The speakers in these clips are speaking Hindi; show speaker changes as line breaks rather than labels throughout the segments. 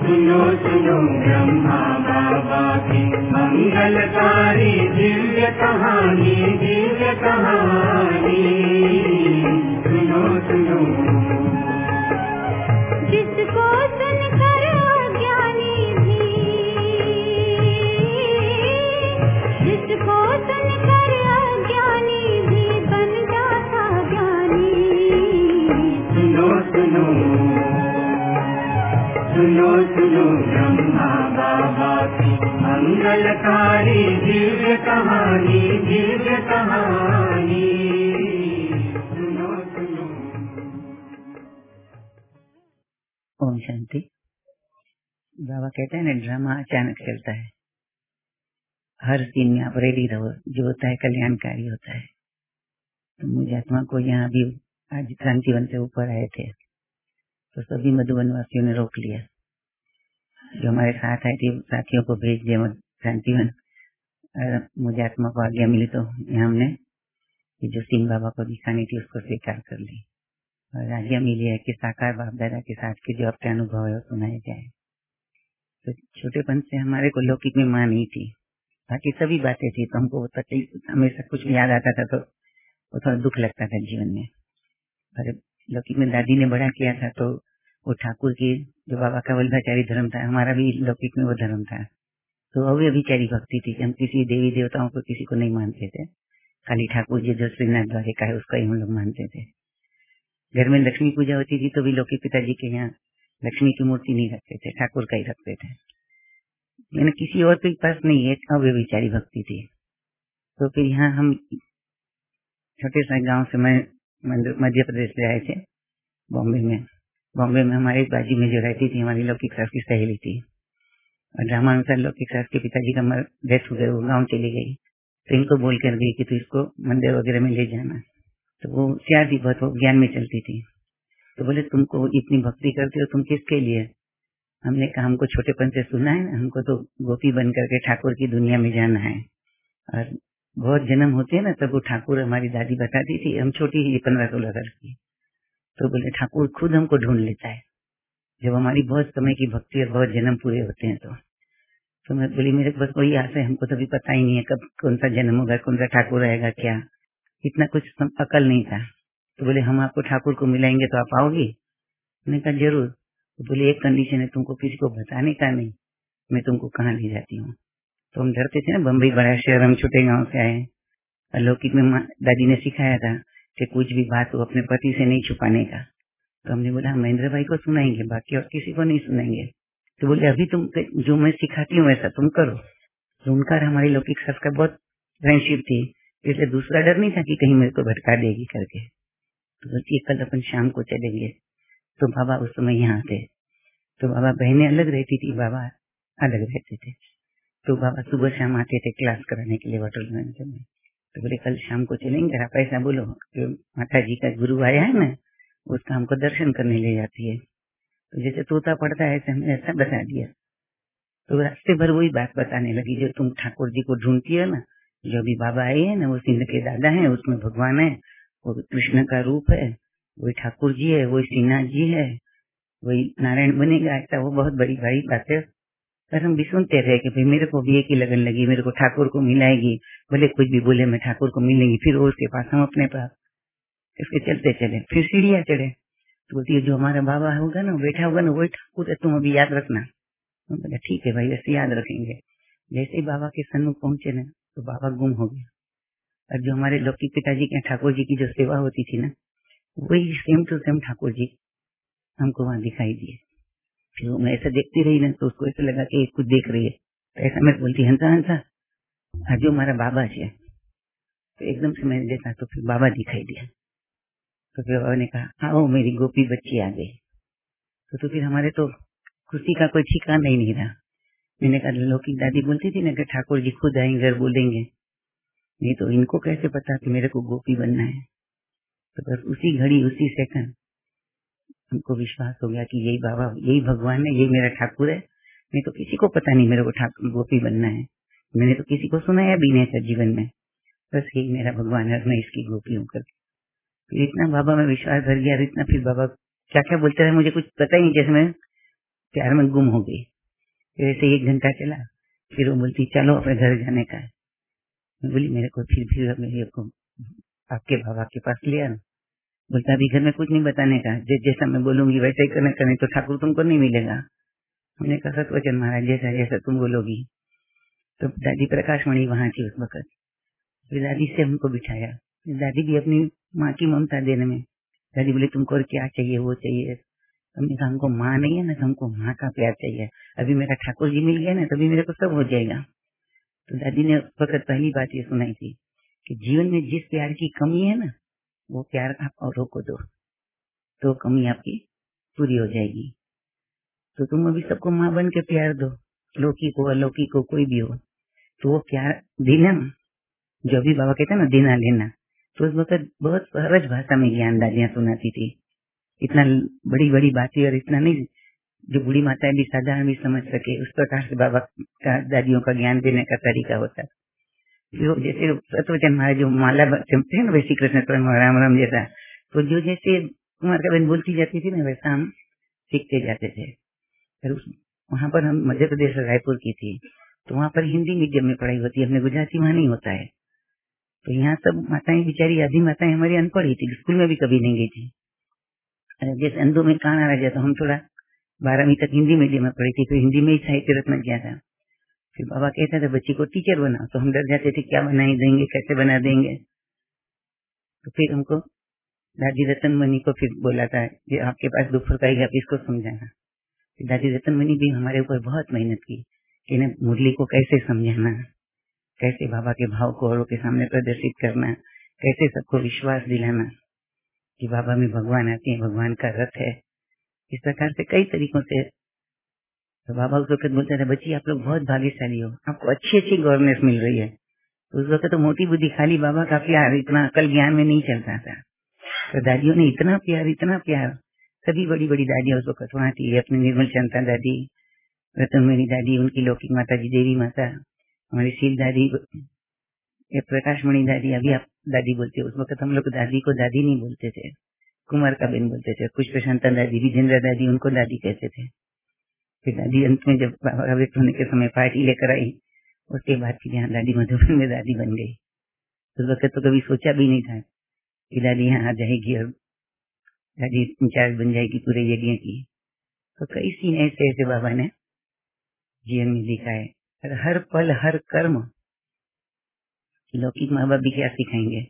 सुनो सुनो ब्रह्मा बाबा की मंगलकारी दिव्य कहानी, दिव्य कहानी। सुनो सुनो
जिसको सुनकर अज्ञानी भी, जिसको सुनकर अज्ञानी भी बन जाता ज्ञानी।
सुनो सुनो सुनो सुनो ब्रह्मा बाबा की मंगलकारी दिव्य कहानी, दिव्य कहानी। सुनो सुनो।
ओम शांति। बाबा कहते हैं ना, ड्रामा अचानक चलता है, हर सीन में आप रेडी रहो, जो होता है कल्याणकारी होता है। तो मुझे आत्मा को यहाँ भी आज क्रांतिवन से ऊपर आए थे, तो सभी मधुबन वासियों ने रोक लिया। जो हमारे साथ आए थे साथियों को भेज दिया क्रांतिवन। मुझे आत्मा को आज्ञा मिली तो यहाँ हमने जो सिंह बाबा को दिखानी थी उसको स्वीकार कर ली, और आज्ञा मिली है कि साकार बाप दादा के साथ के जो आपके अनुभव है वो सुनाए जाए। तो छोटेपन से हमारे को लौकिक में मां नहीं थी, बाकी सभी बातें थी, तो हमको तकलीफ हमेशा कुछ याद आता था तो वो थोड़ा दुख लगता था जीवन में। पर लौकिक में दादी ने बड़ा किया था, तो वो ठाकुर की जो बाबा का वल्लभाचारी धर्म था, हमारा भी लौकिक में वो धर्म था। तो अव्यभिचारी भक्ति थी कि हम किसी देवी देवताओं को किसी को नहीं मानते थे, खाली ठाकुर जी जो श्रीनाथ द्वारे का है उसका ही हम लोग मानते थे। घर में लक्ष्मी पूजा होती थी तो भी लौकिक पिताजी के यहाँ लक्ष्मी की मूर्ति नहीं रखते थे, ठाकुर का ही रखते थे। मैंने किसी और के पास नहीं है, अव्यभिचारी भक्ति थी। तो फिर यहाँ हम छोटे से गांव से मैं मध्य प्रदेश से आए थे बॉम्बे में। बॉम्बे में हमारे बाजी में जो रहती थी हमारी लौकिक सास की सहेली थी, और ड्रामानुसार लौकिक सास के पिताजी का डेथ हो गया, वो गाँव चली गई। तो इनको बोल कर गई कि तू इसको मंदिर वगैरह में ले जाना। तो वो होशियार थी बहुत, वो ज्ञान में चलती थी। तो बोले तुमको इतनी भक्ति करते हो, तुम किसके लिए? हमने कहा हमको छोटेपन से सुना है ना, हमको तो गोपी बन करके ठाकुर की दुनिया में जाना है। और बहुत जन्म होते हैं ना, तब वो ठाकुर हमारी दादी बताती थी, हम छोटी ही 15-16 वर्ष की। तो बोले ठाकुर खुद हमको ढूंढ लेता है जब हमारी बहुत समय की भक्ति और बहुत जन्म पूरे होते हैं। तो मैं बोली मेरे बस वही आशा है, हमको तो अभी पता ही नहीं है कब कौन सा जन्म होगा, कौन सा ठाकुर आएगा, क्या इतना कुछ अकल नहीं था। तो बोले हम आपको ठाकुर को मिलाएंगे तो आप आओगी? मैंने कहा जरूर। तो बोले एक कंडीशन है, तुमको किसी को बताने का नहीं, मैं तुमको कहाँ ले जाती हूँ। तो हम डरते थे ना, बम्बई बड़ा शहर, हम छोटे गांव से आए। अलौकिक में दादी ने सिखाया था कि कुछ भी बात हो अपने पति से नहीं छुपाने का। तो हमने बोला महेंद्र भाई को सुनाएंगे, बाकी और किसी को नहीं सुनाएंगे। तो बोले अभी तुम जो मैं सिखाती हूँ वैसा तुम करो। तो उनका हमारी लौकिक सास का बहुत फ्रेंडशिप थी, इसलिए दूसरा डर नहीं था कि कहीं मेरे को भटका देगी करके। तो बोलती कल अपन शाम को चलेंगे। तो बाबा उस समय यहाँ थे, तो बाबा बहनें अलग रहती थी, बाबा अलग रहते थे। तो बाबा सुबह शाम आते थे क्लास कराने के लिए होटल में। तो बोले कल शाम को चलेंगे, आप ऐसा बोलो कि माता जी का गुरु आया है ना, उसका हमको दर्शन करने ले जाती है। तो जैसे तोता पड़ता है ऐसे हमने ऐसा बता दिया। तो रास्ते भर वही बात बताने लगी, जो तुम ठाकुर जी को ढूंढती है ना, जो भी बाबा आए हैं ना, वो सिंध के दादा हैं, उसमें भगवान है, वो कृष्ण का रूप है, वही ठाकुर जी है, वही श्रीनाथ जी है, वही नारायण बनेगा। ऐसा वो बहुत बड़ी बड़ी बात है। पर हम भी सुनते रहे कि भाई मेरे को भी एक ही लगन लगी, मेरे को ठाकुर को मिलाएगी, भले कुछ भी बोले मैं ठाकुर को मिलेंगी। फिर वो उसके पास, हम अपने पास, इसके चलते चले। फिर सीढ़ियाँ चढ़े तो बोलती है जो हमारा बाबा होगा ना, बैठा होगा ना, वही ठाकुर है, तुम अभी याद रखना। बोला ठीक है भाई, वैसे याद रखेंगे। जैसे ही बाबा के सन्मुख पहुंचे ना, तो बाबा गुम हो गया। और जो हमारे लौकिक पिताजी के ठाकुर जी की जो सेवा होती थी ना, वही same to same Thakur ji हमको वहाँ दिखाई दिए। फिर मैं ऐसा देखती रही ना, तो उसको ऐसा लगा कि कुछ देख रही है। तो ऐसा मैं बोलती हंसा हंसा आज जो हमारा बाबा है। तो एकदम से मैंने देखा तो फिर बाबा दिखाई दिया। तो फिर बाबा ने कहा आओ मेरी गोपी बच्ची आ गई। तो फिर हमारे तो खुशी का कोई ठिकाना ही नहीं रहा। मैंने कहा लौकिक दादी बोलती थी ना कि ठाकुर जी खुद आएंगे और बोलेंगे, नहीं तो इनको कैसे पता कि मेरे को गोपी बनना है। तो बस उसी घड़ी उसी सेकंड हमको विश्वास हो गया कि यही बाबा, यही भगवान है, यही मेरा ठाकुर है। नहीं तो किसी को पता नहीं मेरे को ठाकुर गोपी बनना है, मैंने तो किसी को सुनाया भी नहीं था जीवन में। बस यही मेरा भगवान है, मैं इसकी गोपी हूँ करके। फिर इतना बाबा में विश्वास भर गया, इतना फिर बाबा क्या क्या बोलते रहे मुझे कुछ पता ही नहीं। जैसे मैं प्यार में गुम हो गई। फिर ऐसे 1 घंटा चला, फिर वो बोलती चलो अपने घर जाने का है। मैं बोली मेरे को फिर मेरे को आपके बाबा के पास लिया ना। बोलता अभी घर में कुछ नहीं बताने का, जैसा मैं बोलूंगी वैसे ही करने का, नहीं तो ठाकुर तुमको नहीं मिलेगा। हमने कहा सतवचन महाराज जैसा जैसा तुम बोलोगी। तो दादी प्रकाशमणि वहां थी उस वक्त। फिर दादी से हमको बिठाया। दादी भी अपनी माँ की ममता देने में, दादी बोले तुमको और क्या चाहिए, वो चाहिए। हमने कहा हमको माँ नहीं है ना, हमको माँ का प्यार चाहिए। अभी मेरा ठाकुर जी मिल गया ना, तभी मेरे को सब हो जाएगा। तो दादी ने उस वक्त पहली बात ये सुनाई थी कि जीवन में जिस प्यार की कमी है ना, वो प्यार आप औरों को दो तो कमी आपकी पूरी हो जाएगी। तो तुम अभी सबको माँ बन के प्यार दो, लौकिक को अलौकिक को कोई भी हो, तो वो प्यार देना, जो भी बाबा कहते हैं ना देना लेना। तो उस वक्त बहुत सहज भाषा में ज्ञान दादियाँ सुनाती थी, इतना बड़ी बड़ी बातें और इतना नहीं, जो बूढ़ी माताएं भी साधारण भी समझ सके, उस प्रकार से बाबा का दादियों का ज्ञान देने का तरीका होता है। जो जैसे सतवचन महाराज जो माला चमते हैं ना, वैसे कृष्ण राम राम जैसा, तो जो जैसे कुमार का बहन बोलती जाती थी ना, वैसा हम सीखते जाते थे। फिर वहाँ पर हम मध्य प्रदेश रायपुर की थी, तो वहाँ पर हिंदी मीडियम में पढ़ाई होती है, अपने गुजराती वहाँ नहीं होता है। तो यहाँ सब माताएं बेचारी आधी माताएं हमारी अनपढ़ ही थी, स्कूल में भी कभी नहीं गई थी। जैसे अंधों में कान आ जाता, हम थोड़ा 12वीं तक हिंदी मीडियम में पढ़ी थी, तो हिंदी में ही साहित्य रत्न किया था। फिर बाबा कहते थे बच्ची को टीचर बनाओ, तो हम डर जाते थे क्या बना देंगे, कैसे बना देंगे। तो फिर हमको दादी रतनमणि को फिर बोला था कि आपके पास दुख फुर्काएगी, आप इसको समझाना। दादी रतनमणि भी हमारे ऊपर बहुत मेहनत की कि मुरली को कैसे समझाना, कैसे बाबा के भाव को औरों के सामने प्रदर्शित करना, कैसे सबको विश्वास दिलाना कि बाबा में भगवान आते हैं, भगवान का रथ है। इस प्रकार से कई तरीकों से तो बाबा उस वक्त बोलते थे बच्ची आप लोग बहुत भाग्यशाली हो, आपको अच्छी अच्छी गवर्नेंस मिल रही है। तो उस वक्त तो मोटी बुद्धि खाली बाबा का प्यार, इतना अकल ज्ञान में नहीं चलता था। तो दादियों ने इतना प्यार, सभी बड़ी बड़ी दादियां उस वक्त वहाँ थी, अपनी निर्मल चंदा दादी, रतनमणि दादी, उनकी लौकिक माता जी देवी माता, हमारी शील दादी, प्रकाशमणि दादी, अभी आप दादी बोलते। उस वक्त हम लोग दादी को दादी नहीं बोलते थे, कुमार का बहन बोलते थे। पुष्प शांता दादी, विजेंद्र दादी, उनको दादी कहते थे। फिर दादी अंत में जब बाबा व्यक्त होने के समय पार्टी लेकर आई, उसके बाद फिर यहाँ दादी मधुबन में दादी बन गई। उस वक्त तो कभी सोचा भी नहीं था कि दादी यहाँ आ जाएगी और दादी इंचार्ज बन जाएगी पूरे यज्ञ की। तो कई सीन ऐसे ऐसे बाबा ने जीवन में दिखाए। हर पल हर कर्म लौकिक माँ बाप भी क्या सिखाएंगे,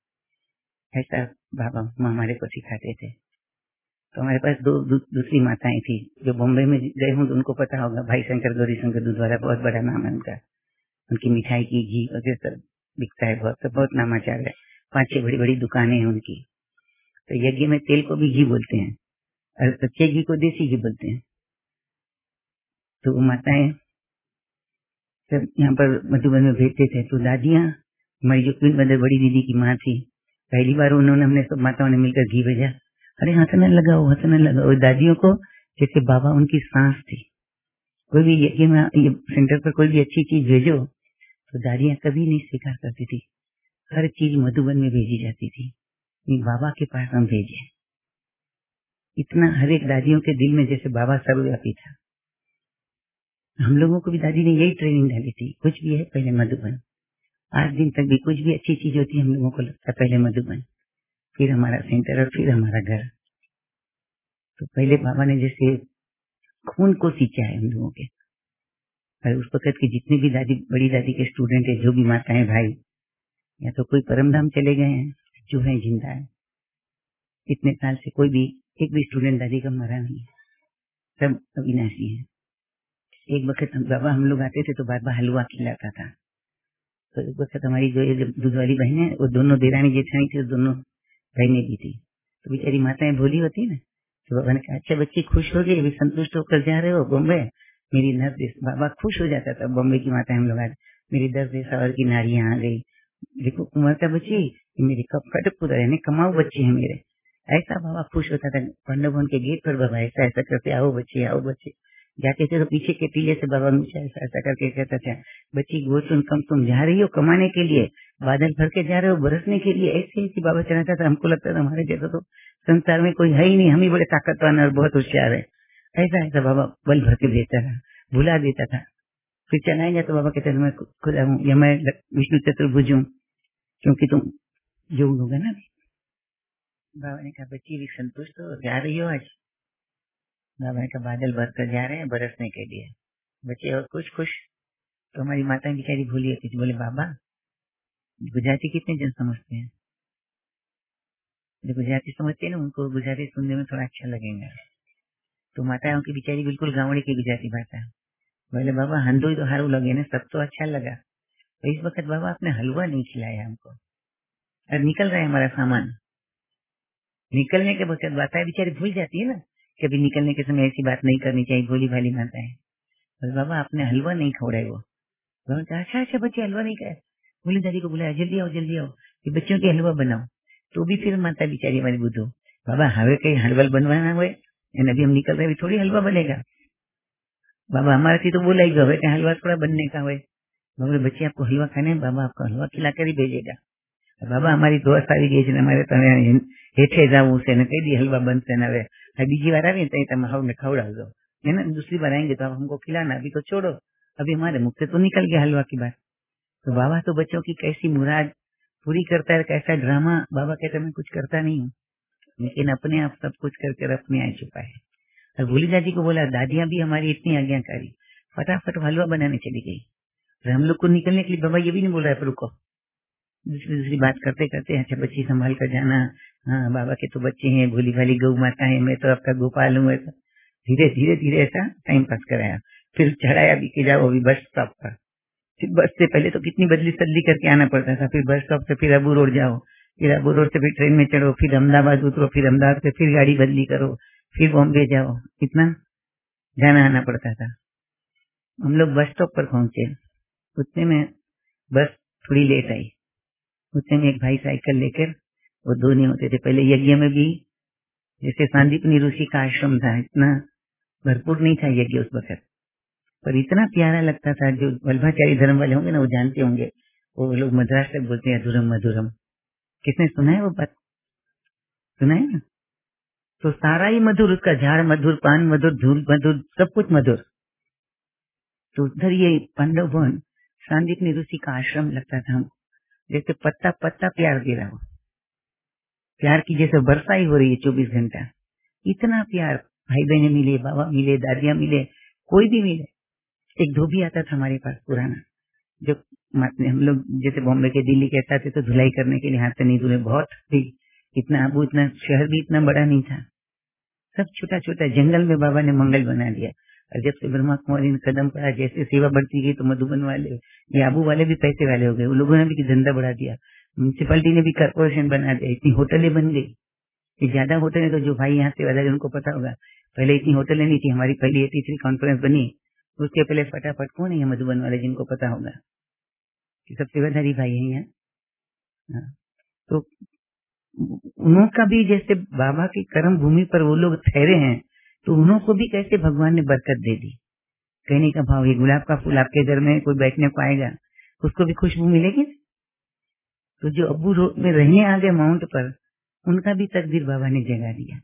ऐसा बाबा हमारे को सिखाते थे। तो हमारे पास दूसरी माताएं थी जो बॉम्बे में गए हों तो उनको पता होगा, भाई शंकर गौरी शंकर दूधवारा, बहुत बड़ा नाम है उनका। उनकी मिठाई की घी वगैरह सब बिकता है, बहुत नामाचार है। 5-6 बड़ी बड़ी दुकानें हैं उनकी। तो यज्ञ में तेल को भी घी बोलते हैं और कच्चे घी को देसी घी बोलते हैं। तो वो माताएं सब यहाँ पर मधुबन में भेजते थे। तो दादियाँ, हमारी जो क्वीन मदर बड़ी दीदी की माँ थी, पहली बार उन्होंने हमने सब माताओं ने मिलकर घी भेजा। अरे हंसने लगाओ दादियों को, जैसे बाबा उनकी सांस थी। कोई भी यज्ञ में सेंटर पर कोई भी अच्छी चीज भेजो तो दादियाँ कभी नहीं स्वीकार करती थी, हर चीज मधुबन में भेजी जाती थी। बाबा के पास हम भेजे, इतना हर एक दादियों के दिल में जैसे बाबा सर्वव्यापी था। हम लोगों को भी दादी ने यही ट्रेनिंग डाली थी, कुछ भी है पहले मधुबन। आज दिन तक भी कुछ भी अच्छी चीज होती है, हम लोगों को लगता है पहले मधुबन, फिर हमारा सेंटर और फिर हमारा घर। तो पहले बाबा ने जैसे खून को सींचा है हम लोगों के। और उस वक्त की जितनी भी दादी, बड़ी दादी के स्टूडेंट है, जो भी माताएं भाई, या तो कोई परमधाम चले गए हैं, जो है जिंदा है। इतने साल से कोई भी एक भी स्टूडेंट दादी का मरा नहीं है, सब अविनाशी है। एक वक्त बाबा हम लोग आते थे तो बाबा हलवा खिलाता था। तो एक वक्त हमारी जो ये दूध वाली बहन है, वो दोनों देरानी जेठानी थी, दोनों बहनें भी थी। तो बेचारी माताएं भोली होती ना, तो बाबा ने कहा अच्छा बच्ची खुश हो गई, अभी संतुष्ट होकर जा रहे हो बॉम्बे, मेरी नर्स। बाबा खुश हो जाता था, बॉम्बे की माताएं हम लोग आज, मेरी 10 साल की नारियां आ गई, देखो कुमार का बच्ची, मेरे कटपुरा है, कमाऊ बच्चे हैं मेरे। ऐसा बाबा खुश होता था। पंडा भवन के गेट पर बाबा ऐसा ऐसा करते, आओ बच्चे आओ बच्चे। जाते थे तो पीछे के टीले से बाबा मुझे ऐसा ऐसा करके कहता था, बच्ची गो सुन, कम तुम जा रही हो कमाने के लिए, बादल भर के जा रहे हो बरसने के लिए। ऐसे ऐसी बाबा चलाता था। हमको लगता था हमारे जैसा तो संसार में कोई है ही नहीं, हम ही बड़े ताकतवान और बहुत होशियार है। ऐसा ऐसा बाबा बल भर के देता था, भुला देता था। फिर चलाएंगे तो बाबा कहते मैं खुदा हूँ या मैं विष्णु चतुर्भुज हूँ, क्योंकि तुम योग होगा ना। बाबा ने कहा बच्ची भी संतुष्ट हो, जा रही हो आज? बाबा ने कहा बादल भर कर जा रहे हैं बरसने के लिए, बच्चे और कुछ खुश। तो हमारी माता बेचारी भूली होती थी। बोले बाबा गुजराती कितने जन समझते हैं? जो गुजराती समझते हैं ना उनको गुजराती सुनने में थोड़ा अच्छा लगेगा। तो माताओं की बेचारी बिल्कुल गाँवड़ी की गुजराती भाषा। बोले बाबा हंधो तो हारू लगे ना, सब तो अच्छा लगा। तो इस वक्त बाबा आपने हलवा नहीं खिलाया हमको, और निकल रहा है हमारा सामान। निकलने के वक्त माताएं बेचारी भूल जाती है ना कि अभी निकलने के समय ऐसी बात नहीं करनी चाहिए, भोली भाली माताएं। बोले बाबा आपने हलवा नहीं खवड़ाया। वो अच्छा अच्छा बच्चे हलवा नहीं खाए। बोली दादी को बुलाया, जल्दी आओ जल्दी आओ, ये बच्चों के हलवा बनाओ। तो भी फिर माता बेचारी हमारी बुद्धू, बाबा हवे कहीं हलवा बनवाना हुए, अभी हम निकल रहे अभी थोड़ी हलवा बनेगा। बाबा हमारे थी तो बोला ही हवे कहीं हलवा थोड़ा बनने का हुए। बोले बच्चे आपको हलवा खाने, बाबा आपको हलवा खिलाकर ही भेजेगा। बाबा हमारी दोस्त આવી ગઈ છે ને અમારે તમે હેઠે જવું છે ને કઈ દી हलवा बनते न હવે બીજી વાર આવી तो તમે हमने खवડાवજો है ना, दूसरी बार आएंगे तो आप हमको खिलाना, अभी तो छोड़ो, अभी हमारे मुख से तो निकल गया हलवा की बात। तो बाबा तो बच्चों की कैसी मुराद पूरी करता है, कैसा ड्रामा। बाबा कहते मैं कुछ करता नहीं हूँ, लेकिन अपने आप सब कुछ करके अपने आ चुका है। और भोली दादी को बोला दादियां भी हमारी इतनी आज्ञाकारी, फटाफट हलवा बनाने चली गई। और हम लोग को निकलने के लिए बाबा ये भी नहीं बोल रहा है रुको, दूसरी बात करते करते अच्छा बच्ची संभाल कर जाना, हाँ बाबा के तो बच्चे हैं, भोली भाली गौ माता है, मैं तो आपका गोपाल हूँ। ऐसा धीरे धीरे धीरे ऐसा टाइम पास कराया। फिर चढ़ाया भी कि जाओ अभी बस स्टॉप पर। फिर बस से पहले तो कितनी बदली सदली करके आना पड़ता था। फिर बस स्टॉप से फिर अबू रोड जाओ, फिर अबू रोड से फिर ट्रेन में चढ़ो, फिर अहमदाबाद उतरो, फिर अहमदाबाद से फिर गाड़ी बदली करो, फिर बॉम्बे जाओ, इतना जाना आना पड़ता था। हम लोग बस स्टॉप पर पहुंचे, उतने में बस थोड़ी लेट आई। उतने में एक भाई साइकिल लेकर, वो दो नहीं होते थे पहले यज्ञ में भी, जैसे सांदीपनी ऋषि का आश्रम था, इतना भरपूर नहीं था यज्ञ उस वक्त, पर इतना प्यारा लगता था। जो वल्लभाचारी धर्म वाले होंगे ना वो जानते होंगे, वो लोग मद्रास तक बोलते हैं अधूरम मधुरम। किसने सुना है वो बात? सुना है ना? तो सारा ही मधुर, उसका झाड़ मधुर, पान मधुर, धूल मधुर, सब कुछ मधुर। तो उधर ये पांडव भवन सांदीपनी ऋषि का आश्रम लगता था हमको, जैसे पत्ता पत्ता प्यार गिरा हो, प्यार की जैसे वर्षा ही हो रही है 24 घंटा। इतना प्यार, भाई बहने मिले, बाबा मिले, दादियां मिले, कोई भी मिले। एक धोबी आता था हमारे पास पुराना, जो हम लोग जैसे बॉम्बे के दिल्ली के आते तो धुलाई करने के लिए हाथ से नहीं धुले, बहुत थी, इतना अब इतना शहर भी इतना बड़ा नहीं था, सब छोटा छोटा। जंगल में बाबा ने मंगल बना दिया। और जब से ब्रह्मा कुमारी ने कदम पड़ा, जैसे सेवा बढ़ती गई तो मधुबन वाले ये आबू वाले भी पैसे वाले हो गए, उन लोगों ने भी धंधा बढ़ा दिया, म्यूनसिपालिटी ने भी कॉर्पोरेशन बना दिया, इतनी होटलें बन गई कि ज्यादा होटलें। तो जो भाई यहाँ से वाले उनको पता होगा, पहले इतनी होटलें नहीं थी। हमारी पहली 83 कॉन्फ्रेंस बनी, उसके पहले फटाफट कौन है मधुबन वाले जिनको पता होगा कि सब सेवाधारी भाई है यहाँ। तो उनका भी जैसे बाबा की कर्म भूमि पर वो लोग ठहरे हैं, तो उनको भी कैसे भगवान ने बरकत दे दी। कहने का भाव, ये गुलाब का फूल आपके घर में कोई बैठने को आएगा, उसको भी खुशबू मिलेगी। तो जो अबू रोड में रहने आ गए माउंट पर, उनका भी तकदीर बाबा ने जगा दिया।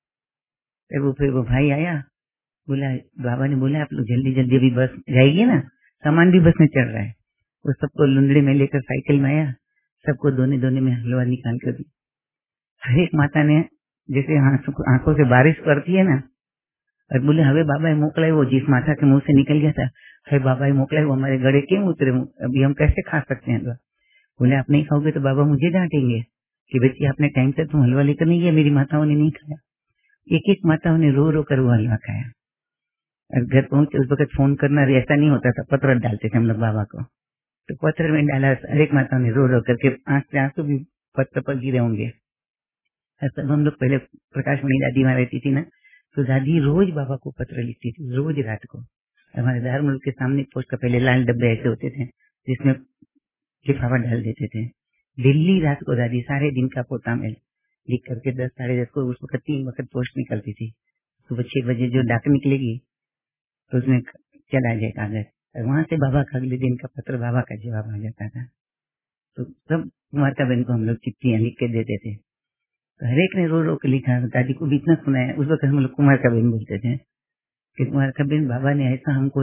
फिर वो भाई आया, बोला बाबा ने बोला आप लोग जल्दी जल्दी अभी बस जाएगी ना, सामान भी बस में चढ़ रहा है। वो सबको लुंडड़ी में लेकर साइकिल में आया, सबको दोने दोने में हलवा निकाल कर दी। हर एक माता ने जैसे आंखों से बारिश करती है ना, और बोले हवे बाबा मोकलाय, वो जिस माता के मुंह से निकल गया था, हे बाबा मोकलाय, वो हमारे गड़े क्यों उतरे, अभी हम कैसे खा सकते हैं। बोले आप नहीं खाओगे तो बाबा मुझे डांटेंगे कि बच्ची आपने टाइम से तुम हलवा लेकर नहीं गया, मेरी माताओं ने नहीं खाया। एक एक माताओं ने रो रो कर वो हलवा खाया। और घर पहुंचे उस वक्त फोन करना ऐसा नहीं होता था, पत्र डालते थे हम लोग बाबा को, तो पत्र में डाला, हर एक माताओं ने रो रो करके आंख से आंसू भी पत्र पर गिरे होंगे। सब हम लोग पहले प्रकाश मणि दादी वहां रहती थी ना, तो दादी रोज बाबा को पत्र लिखती थी, रोज रात को। हमारे धर्म के सामने पोस्ट का पहले लाल डब्बे ऐसे होते थे जिसमें लिफाफा डाल देते थे। दिल्ली रात को दादी सारे दिन का पोता में लिख करके 10 साढ़े 10 को, उस वक्त 3 वक्त पोस्ट निकलती थी, सुबह 6 बजे जो डाक निकलेगी तो उसमें चला जाए कागज, और वहां से बाबा का अगले दिन का पत्र, बाबा का जवाब आ जाता था। तो सब कुमारका बहन को हम लोग चिट्ठियां लिख के देते थे। तो हर एक ने रो रो के लिखा, दादी को भी इतना सुनाया। उस वक्त हम लोग कुमारका बहन बोलते थे, कि तुम्हारा कभी बाबा ने ऐसा हमको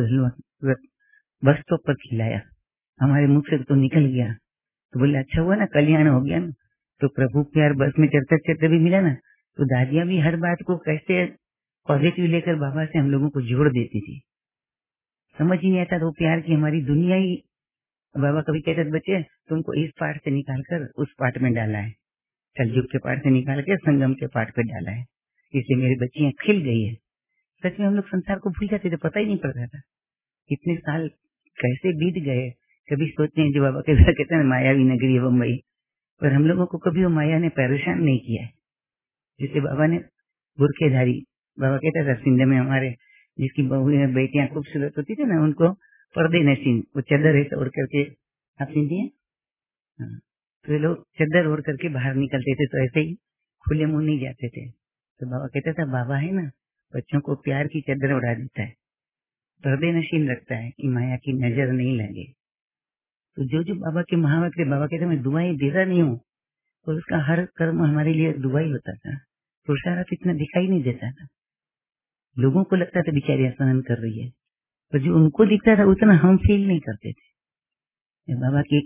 बस स्टॉप पर खिलाया, हमारे मुख से तो निकल गया। तो बोले अच्छा हुआ ना, कल्याण हो गया ना। तो प्रभु प्यार बस में चढ़ते चढ़ते भी मिला ना। तो दादियां भी हर बात को कैसे पॉजिटिव लेकर बाबा से हम लोगों को जोड़ देती थी। समझ ही नहीं आता तो प्यार की हमारी दुनिया ही। बाबा कभी कहते थे बच्चे तुमको इस पाठ से निकाल कर उस पाठ में डाला है, कलयुग के पाठ से निकाल के संगम के पाठ पे डाला है, इसलिए मेरी बच्चियां खिल गई है। सच में हम लोग संसार को भूल जाते थे, पता ही नहीं पड़ता था कितने साल कैसे बीत गए। कभी सोचते हैं जो बाबा के कहते हैं मायावी नगरी है बम्बई, पर हम लोगों को कभी वो माया ने परेशान नहीं किया है। जिसे बाबा ने बुरखेधारी, बाबा कहता था सिंध में हमारे जिसकी बहू बेटियां खूबसूरत होती थी ना, उनको पर्दे नशीन, वो चद्दर ऐसा ओढ़ करके, आप सिंधी हैं? हाँ। तो ये लोग चद्दर ओढ़ करके बाहर निकलते थे, तो ऐसे ही खुले मुंह नहीं जाते थे। तो बाबा कहता था बाबा है ना बच्चों को प्यार की चद्दर उड़ा देता है, पर्दे नशीन रखता है कि माया की नजर नहीं लगे। तो जो जो बाबा के महावाक्य, बाबा कहते मैं दुआएं देता नहीं हूँ, और उसका हर कर्म हमारे लिए दुआ ही होता था। पुरुषार्थ इतना दिखाई नहीं देता था, लोगों को लगता था बेचारी स्नान कर रही है, पर जो उनको दिखता था उतना हम फील नहीं करते थे। बाबा की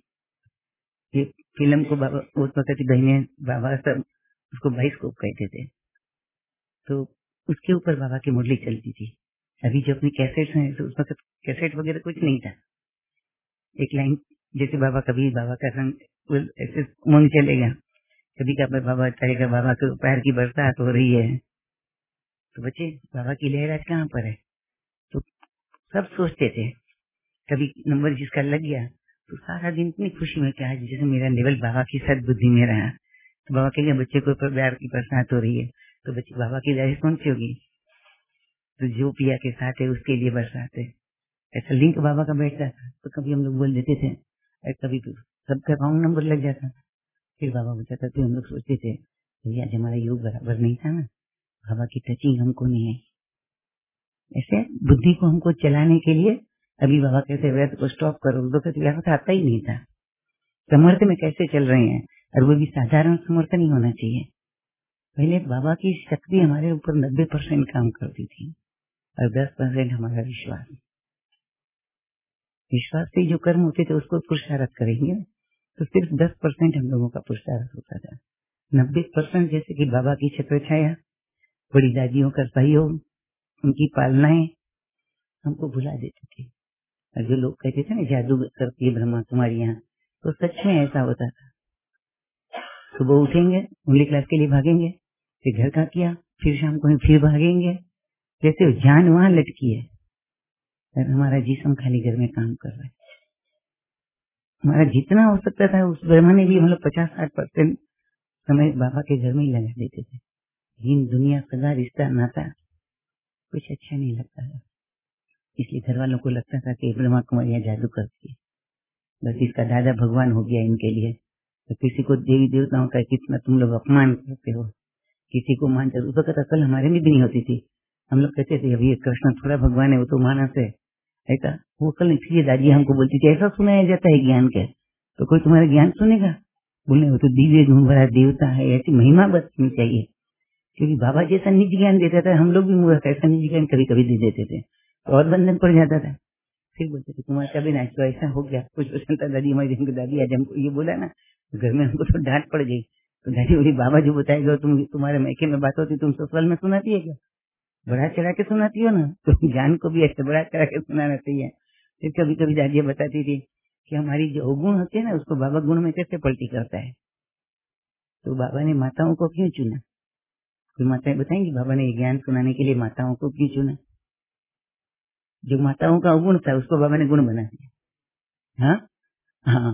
एक फिल्म को बाबा उस वक्त की बहने बाबा सब उसको बाइस्कोप कहते थे, तो उसके ऊपर बाबा की मुरली चलती थी। अभी जो अपनी कैसेट हैं तो उस वक्त कैसेट वगैरह कुछ नहीं था। एक लाइन जैसे बाबा कभी बाबा का संग ऐसे उमंग चलेगा, कभी का बाबा चलेगा, बाबा के पैर की बरसात हो रही है, तो बच्चे बाबा की लहर आज कहाँ पर है। तो सब सोचते थे, कभी नंबर जिसका लग गया तो सारा दिन इतनी खुशी में कि आज जैसे मेरा लेवल बाबा की सद्बुद्धि में रहा। तो बाबा कहेंगे बच्चे को प्यार की बरसात हो रही है, तो बच्चे बाबा की लहर कौन सी होगी, तो जो पिया के साथ है उसके लिए बरसात है। ऐसा लिंक बाबा का बैठता था। तो कभी हम लोग बोल देते थे, कभी सबका अकाउंट नंबर लग जाता, फिर बाबा बताता तो हम लोग सोचते थे भैया आज हमारा योग बराबर नहीं था ना, बाबा की टचिंग हमको नहीं आई। ऐसे बुद्धि को हमको चलाने के लिए अभी बाबा कहते व्यर्थ को स्टॉप करो, तो व्यर्थ आता ही नहीं था। समर्थ में कैसे चल रहे हैं, और वो भी साधारण समर्थ नहीं होना चाहिए। पहले बाबा की शक्ति हमारे ऊपर 90% काम करती थी और 10% हमारा विश्वास। विश्वास से जो कर्म होते थे उसको पुरुषार्थ करेंगे तो सिर्फ 10% हम लोगों का पुरुषार्थ होता था। 90% जैसे कि बाबा की छत्र छाया, बड़ी दादियों का सहयोग, उनकी पालनाएं हमको भुला देती थी। और जो लोग कहते थे ना जादू करती है ब्रह्मा कुमारियां, तो सच में ऐसा होता था। सुबह उठेंगे, उंगली क्लास के लिए भागेंगे, फिर घर का किया, फिर शाम को फिर भागेंगे, जैसे जान वहां लटकी है और हमारा जिस्म खाली घर में काम कर रहा है। हमारा जितना हो सकता था उस ब्रह्मा ने भी हम लोग 50-60% समय बाबा के घर में ही लगा देते थे। दिन दुनिया सगा रिश्ता नाता कुछ अच्छा नहीं लगता है, इसलिए घर वालों को लगता था कि ब्रह्मा कुमारियां जादू करती है, बस इसका दादा भगवान हो गया इनके लिए। तो किसी को देवी देवताओं का कितना तुम लोग अपमान करते हो, किसी को मानते हो। उस वक्त अकल हमारे में भी नहीं होती थी। हम लोग कहते थे अभी कृष्ण थोड़ा भगवान है, वो तो मानस है, ऐसा वो कल इसलिए दादी हमको बोलती थी ऐसा सुनाया जाता है ज्ञान के, तो कोई तुम्हारा ज्ञान सुनेगा? बोलने वो तो दिव्य गुण भरा देवता है, ऐसी महिमा बचनी चाहिए। क्योंकि बाबा जैसा निज ज्ञान देता था, हम लोग भी मूर्ख ऐसा निज ज्ञान कभी कभी दे देते थे, तो और बंधन पड़ जाता था। फिर बोलते थे तुम्हारा कभी ना तो ऐसा हो गया कुछ प्रसन्नता। दादी हमारी दादी आज हमको ये बोला ना, घर में हमको तो डांट पड़ गई। तो दादी बोली बाबा जो बताएगा तुम्हारे मैके में बात होती तुम ससुराल में सुनाती है क्या? बढ़ा चढ़ा के सुनाती हो ना, तो ज्ञान को भी ऐसे बढ़ा चढ़ा के सुनाना चाहिए। फिर कभी कभी दादी बताती थी कि हमारी जो अवगुण होते हैं ना उसको बाबा गुण में कैसे पलटी करता है। तो बाबा ने माताओं को क्यों चुना? कोई माताएं बताएंगी बाबा ने ज्ञान सुनाने के लिए माताओं को क्यों चुना? जो माताओं का अवगुण था उसको बाबा ने गुण बना दिया। हाँ हाँ,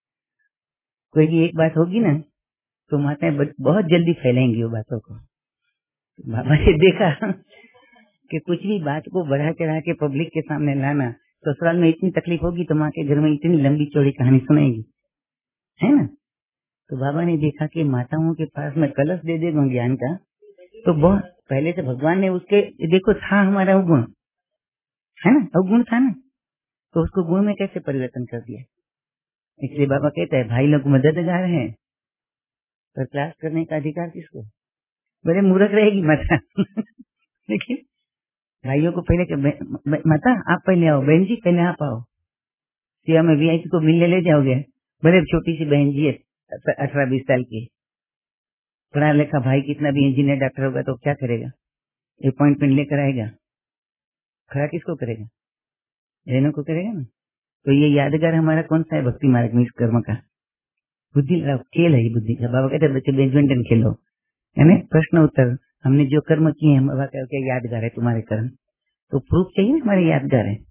कोई भी एक बात होगी ना तो माताएं बहुत जल्दी फैलाएंगी वो बातों को। बाबा ने देखा कि कुछ भी बात को बढ़ा चढ़ा के पब्लिक के सामने लाना, ससुराल में इतनी तकलीफ होगी तो माँ के घर में इतनी लंबी चौड़ी कहानी सुनाएगी, है ना। तो बाबा ने देखा कि माताओं के पास में कलश दे देगा ज्ञान का, तो बहुत पहले से भगवान ने उसके देखो था हमारा अवगुण, है ना, अवगुण था ना, तो उसको गुण में कैसे परिवर्तन कर दिया। इसलिए बाबा कहता है भाई लोग मददगार हैं पर क्लास करने का अधिकार किसको? बड़े मूर्ख रहेगी माता लेकिन भाइयों को पहले माता आप पहले आओ, बहन जी पहले आप आओ, सेवा में वीआईपी को मिलने ले जाओगे। भले छोटी सी बहन जी है 18-20 साल की, पढ़ा लिखा भाई कितना भी इंजीनियर डॉक्टर होगा तो क्या करेगा, अपॉइंटमेंट लेकर आएगा, खड़ा किसको करेगा, बहनों को करेगा ना। तो ये यादगार हमारा कौन सा है भक्ति मार्ग में इस कर्म का? बुद्धि खेल है ये बुद्धि का। बाबा कहते हैं बच्चे बैडमिंटन खेलो, यानी प्रश्न उत्तर, हमने जो कर्म किए हैं बाबा कहते हैं यादगार है तुम्हारे कर्म, तो प्रूफ चाहिए ना हमारे यादगार है।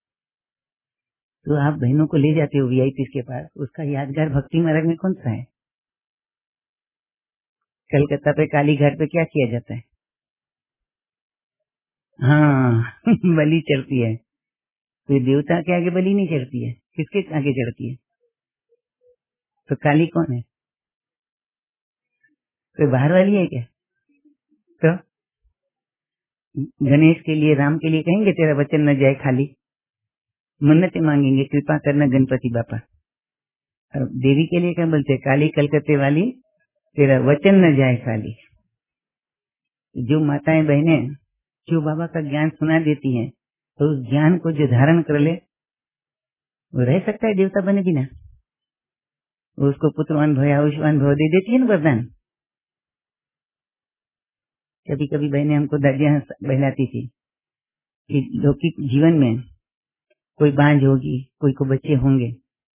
तो आप बहनों को ले जाते हो वीआईपी के पास, उसका यादगार भक्ति मार्ग में कौन सा है? कलकत्ता पे काली घाट पे क्या किया जाता है? हाँ बलि चढ़ती है। तो देवता के आगे बलि नहीं चढ़ती है, किसके आगे चढ़ती है? तो काली कौन है? कोई बाहर वाली है क्या? तो गणेश के लिए, राम के लिए कहेंगे तेरा वचन न जाए खाली, मन्नतें मांगेंगे कृपा करना गणपति बापा। और देवी के लिए क्या बोलते? काली कलकत्ते वाली तेरा वचन न जाए खाली। जो माताएं बहनें जो बाबा का ज्ञान सुना देती हैं, तो उस ज्ञान को जो धारण कर ले वो रह सकता है देवता बने बिना। उसको पुत्रवान भव आयुष्मान भव दे देती है ना वरदान। कभी कभी बहनें हमको दादियां बहलाती थी कि लौकिक जीवन में कोई बांझ होगी, कोई को बच्चे होंगे,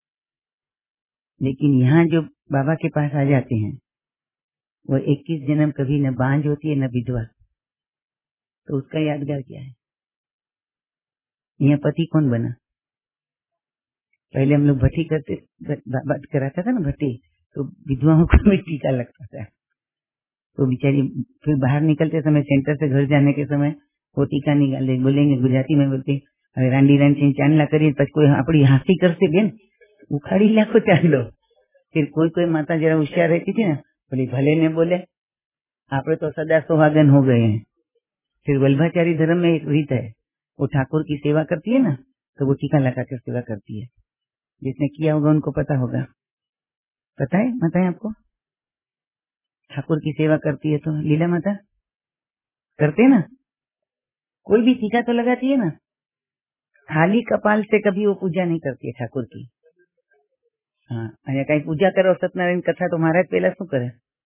लेकिन यहाँ जो बाबा के पास आ जाते हैं वो 21 जन्म कभी न बांझ होती है न विधवा। तो उसका यादगार क्या है? यहाँ पति कौन बना? पहले हम लोग भट्टी करते, बात कराता था ना भट्टी, तो विधवाओं को भी टीका लगता था। तो बेचारी फिर बाहर निकलते समय, सेंटर से घर जाने के समय वो टीका निकाले, बोलेंगे गुजराती में बोलते, હવે રાંડી રાંડી ચાંદલા કરી પછી કોઈ આપણી હાથી કરશે બેન, ઉખાડી નાખો ચાંદલો। फिर कोई कोई माता जरा होशियार रहती थी ना, बोली भले ने बोले आपने तो सदा सुहागन हो गए हैं। फिर वल्भाचारी धर्म में एक रीत है, वो ठाकुर की सेवा करती है ना, तो वो टीका लगा कर सेवा करती है। जिसने किया होगा उनको पता होगा। पता है माता है आपको? ठाकुर की सेवा करती है तो लीला माता करते ना, कोई भी टीका तो लगाती है ना। खाली कपाल से कभी वो पूजा नहीं करती है ठाकुर की। हाँ, અને કઈ પૂજા કરો સત્યનારાયણ કથા તો મહારાજ પેલા શું કરે?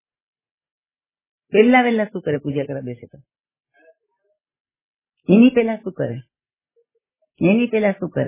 પેલા વેલા શું કરે? પૂજા કરવા બેસે તો એની પેલા શું કરે? એની પેલા શું કરે?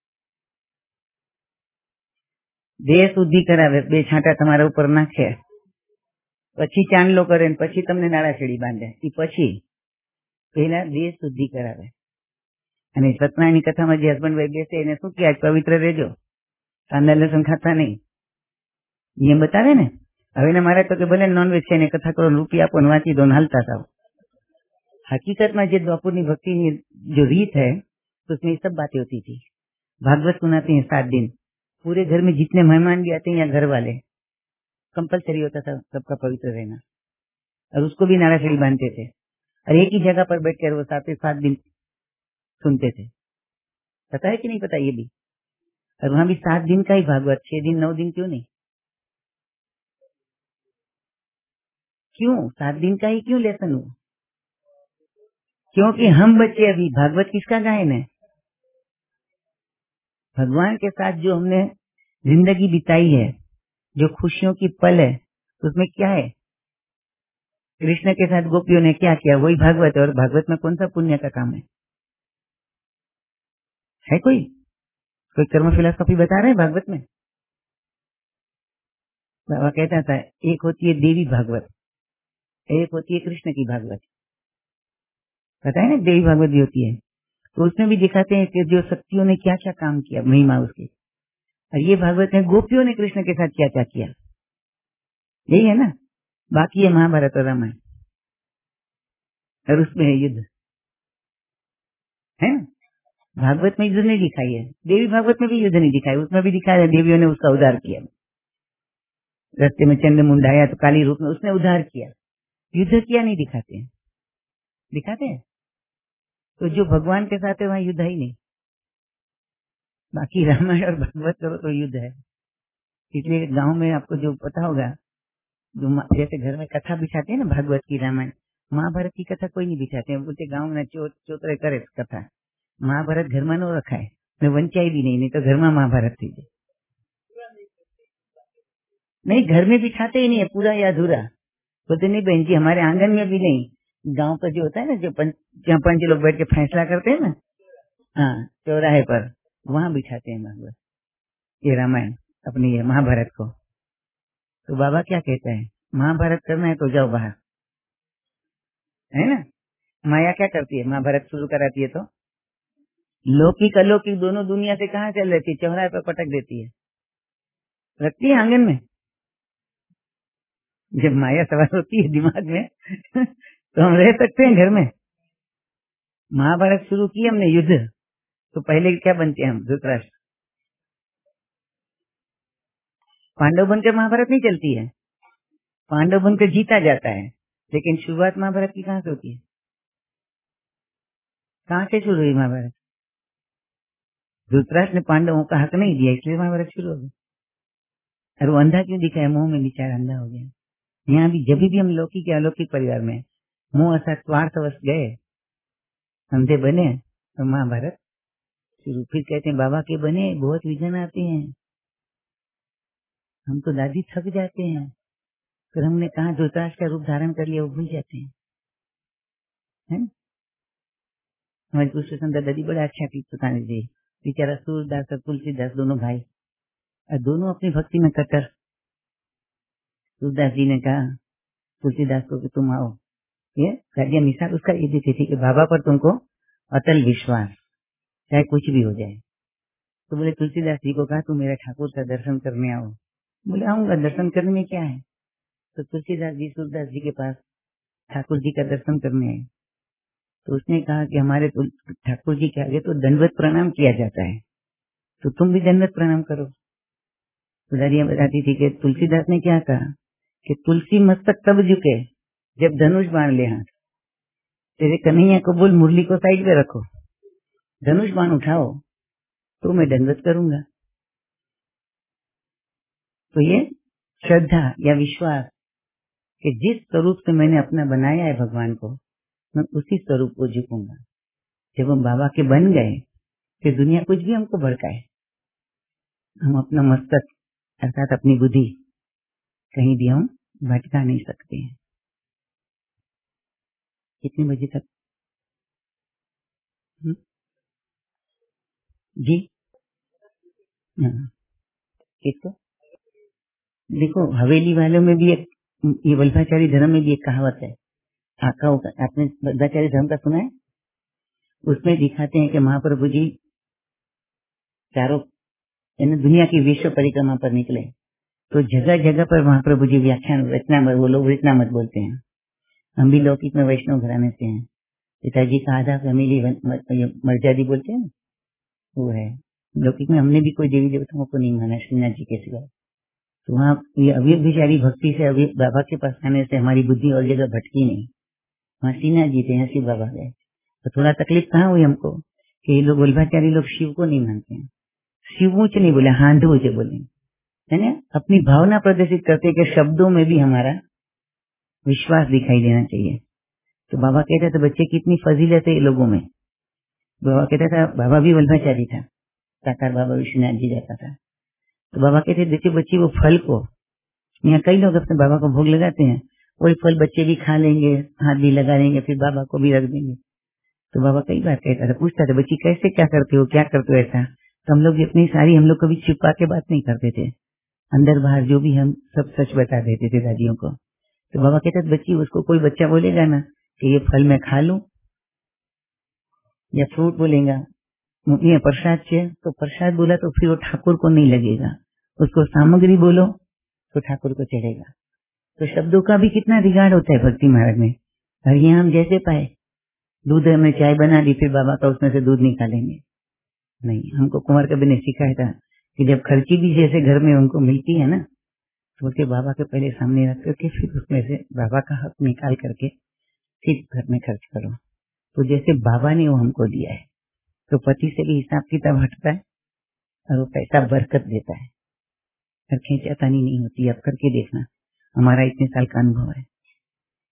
દેહ શુદ્ધિ કરાવે, 2 છાંટા તમારા ઉપર નાખે, પછી ચાંદલો કરે, પછી તમને નાળાછેડી બાંધે, એ પછી પેલા દેહ શુદ્ધિ કરાવે। અને સત્યનારાયણની કથામાં જે હસબન્ડ વાઈફ બેસે એને શું કે આજ પવિત્ર રહેજો, કાંદા લસણ ખાતા નહીં, નિયમ બતાવે ને। હવે ને મારે તો કે ભલે નોનવેજ છે ને કથા કરો, રૂપિયા આપો ને વાંચી દો ને હાલતા થાવ। हकीकत में जो द्वापुर भक्ति जो रीत है तो उसमें सब बातें होती थी। भागवत सुनाते हैं 7 दिन, पूरे घर में जितने मेहमान भी आते हैं या घर वाले, कंपलसरी होता था सबका पवित्र रहना, और उसको भी नाराछड़ी बांधते थे, और एक ही जगह पर बैठकर वो 7 दिन सुनते थे। पता है कि नहीं पता ये भी? और वहां भी 7 दिन का ही भागवत, 6 दिन 9 दिन क्यों नहीं? क्यों 7 दिन का ही क्यों लेसन हुआ? क्योंकि हम बच्चे अभी भागवत किसका गायन है? भगवान के साथ जो हमने जिंदगी बिताई है, जो खुशियों की पल है, उसमें क्या है? कृष्ण के साथ गोपियों ने क्या किया, वही भागवत है। और भागवत में कौन सा पुण्य का काम है कोई कर्म फिलॉसफी बता रहे हैं भागवत में? बाबा कहता था एक होती है देवी भागवत, एक होती है कृष्ण की भागवत। पता है ना, देवी भागवत भी होती है, तो उसमें भी दिखाते हैं कि जो शक्तियों ने क्या क्या काम किया, महिमा उसकी। और ये भागवत है गोपियों ने कृष्ण के साथ क्या क्या किया, यही है ना। बाकी है महाभारत और रामायण, और उसमें है युद्ध, है भागवत में युद्ध नहीं दिखाई है, देवी भागवत में भी युद्ध नहीं दिखाई, उसमें भी दिखाया है देवियों ने उसका उद्धार किया। रास्ते में चंड मुंड आया तो काली रूप में उसने उद्धार किया, युद्ध किया नहीं दिखाते हैं। दिखाते हैं तो जो भगवान के साथ है वहां युद्ध ही नहीं, बाकी रामायण और भागवत करो तो युद्ध है। इसलिए गांव में आपको जो पता होगा, जो जैसे घर में कथा बिछाते हैं ना भागवत की, रामायण, महाभारत की कथा कोई नहीं बिठाते हैं, बोलते गाँव में चोतरे करे कथा। महाभारत घर में न रखा है, मैं वंचाई भी नहीं तो घर में महाभारत थी नहीं, घर में बिठाते ही नहीं है, पूरा या अधूरा। बोलते नहीं बहन जी हमारे आंगन में भी नहीं, गांव पर जो होता है ना, जो जहाँ पंच लोग बैठ के फैसला करते हैं ना, हाँ चौराहे पर, वहाँ बिठाते हैं भागवत, ये रामायण अपनी ये महाभारत को। तो बाबा क्या कहता है, महाभारत करना है तो जाओ बाहर, है ना। माया क्या करती है, महाभारत शुरू कराती है तो लौकिक अलौकिक दोनों दुनिया से कहाँ चल रहती है, चौराहे पर पटक देती है, रखती है आंगन में। जब माया सवार होती है दिमाग में तो हम रह सकते हैं घर में। महाभारत शुरू की हमने युद्ध, तो पहले क्या बनते हैं हम, धृतराष्ट्र। पांडव बनकर महाभारत नहीं चलती है, पांडव बनकर जीता जाता है, लेकिन शुरुआत महाभारत की कहाँ से होती है, कहाँ से शुरू हुई महाभारत। धृतराष्ट्र ने पांडवों का हक नहीं दिया, इसलिए महाभारत शुरू हो गई। और वो अंधा क्यों दिखाया, मुंह में विचार अंधा हो गया। यहाँ भी जब भी हम लौकिक या अलौकिक परिवार में मुंह ऐसा स्वार्थवश गए, अंधे बने, तो महाभारत शुरू। फिर कहते हैं बाबा के बने बहुत विजन आते हैं, हम तो दादी थक जाते हैं। फिर हमने कहा धृतराष्ट्र का रूप धारण कर लिया, वो भूल जाते हैं, है ना। हमारी दूसरे संत दादी बड़ा अच्छा बताने जी, बेचारा सूरदास और तुलसीदास दोनों भाई, और दोनों अपनी भक्ति में कट्टर। सूरदास जी ने कहा तुलसीदास को कि तुम आओ, ये गाड़िया मिसाल उसका ये देती थी कि बाबा पर तुमको अटल विश्वास, चाहे कुछ भी हो जाए। तो बोले तुलसीदास जी को कहा तुम मेरा ठाकुर का दर्शन करने आओ। बोले आऊंगा, दर्शन करने में क्या है। तो तुलसीदास जी सूरदास जी के पास ठाकुर जी का दर्शन करने आए। तो उसने कहा कि हमारे ठाकुर जी के आगे तो दंडवत प्रणाम किया जाता है, तो तुम भी दंडवत प्रणाम करो। तो दादिया बताती थी कि तुलसीदास ने क्या कहा कि तुलसी मस्तक तब झुके जब धनुष बाण ले हाथ। तेरे कन्हैया को बोल मुरली को साइड पे रखो, धनुष बाण उठाओ तो मैं दंडवत करूंगा। तो ये श्रद्धा या विश्वास कि जिस स्वरूप से मैंने अपना बनाया है भगवान को, मैं उसी स्वरूप को झुकूंगा। जब हम बाबा के बन गए कि दुनिया कुछ भी हमको भड़काए, हम अपना मस्तक अर्थात अपनी बुद्धि कहीं भी हम भटका नहीं सकते हैं। कितने बजे तक जी, किसको देखो, हवेली वालों में भी एक, ये वल्लभाचारी धर्म में भी एक कहावत है, आपने वल्लभाचारी धर्म का सुना है। उसमें दिखाते हैं कि महाप्रभु जी चारों दुनिया की विश्व परिक्रमा पर निकले, तो जगह जगह पर महाप्रभु जी व्याख्यान रचना, वो लोग रचना मत बोलते हैं। हम भी लौकिक में वैष्णव घराने से हैं, पिताजी का आधा फैमिली मर्यादी बोलते हैं, वो है लौकिक में। हमने भी कोई देवी देवताओं को नहीं माना श्रीनाथ जी के सिवा। तो वहाँ ये अव्यभिचारी भक्ति से अभी बाबा के पास आने से हमारी बुद्धि और जगह भटकी नहीं। वहाँ श्रीनाथ जी थे, यहाँ शिव बाबा गए, तो थोड़ा तकलीफ कहाँ हुई हमको कि ये लोग वल्लभाचारी लोग शिव को नहीं मानते हैं। शिव ऊंच नहीं बोले, हांधू ऊंचे बोले, है ना। अपनी भावना प्रदर्शित करते कि शब्दों में भी हमारा विश्वास दिखाई देना चाहिए। तो बाबा कहते थे बच्चे की इतनी फजीलत है ये लोगों में। बाबा कहता था, बाबा भी वल्लभाचारी था, साकार बाबा विश्वनाथ जी जाता था। तो बाबा कहते देखिए बच्चे वो फल को, यहाँ कई लोग अपने बाबा को भोग लगाते हैं, वही फल बच्चे भी खा लेंगे, हाथ भी लगा लेंगे, फिर बाबा को भी रख देंगे। तो बाबा कई बार कहता था, पूछता था बच्ची कैसे क्या करते हो, क्या करते हो ऐसा। तो हम लोग अपनी सारी, हम लोग कभी छिपा के बात नहीं करते थे, अंदर बाहर जो भी हम सब सच बता देते थे दादियों को। तो बाबा कहते थे बच्ची, उसको कोई बच्चा बोलेगा ना कि ये फल मैं खा लूं, या फ्रूट बोलेगा ये प्रसाद चाहिए, तो प्रसाद बोला तो फिर वो ठाकुर को नहीं लगेगा। उसको सामग्री बोलो तो ठाकुर को चढ़ेगा। तो शब्दों का भी कितना रिगार्ड होता है भक्ति मार्ग में। और यहाँ हम जैसे पाए, दूध में चाय बना ली, फिर बाबा का उसमें से दूध निकालेंगे नहीं। हमको कुंवर कभी ने सिखाया था कि जब खर्ची भी जैसे घर में उनको मिलती है ना, तो उसके बाबा के पहले सामने रख करके फिर उसमें से बाबा का हक निकाल करके फिर घर में खर्च करो। तो जैसे बाबा ने वो हमको दिया है, तो पति से भी हिसाब किताब हटता है और वो पैसा बरकत देता है, और खींचातानी नहीं होती। अब करके देखना, हमारा इतने साल का अनुभव है।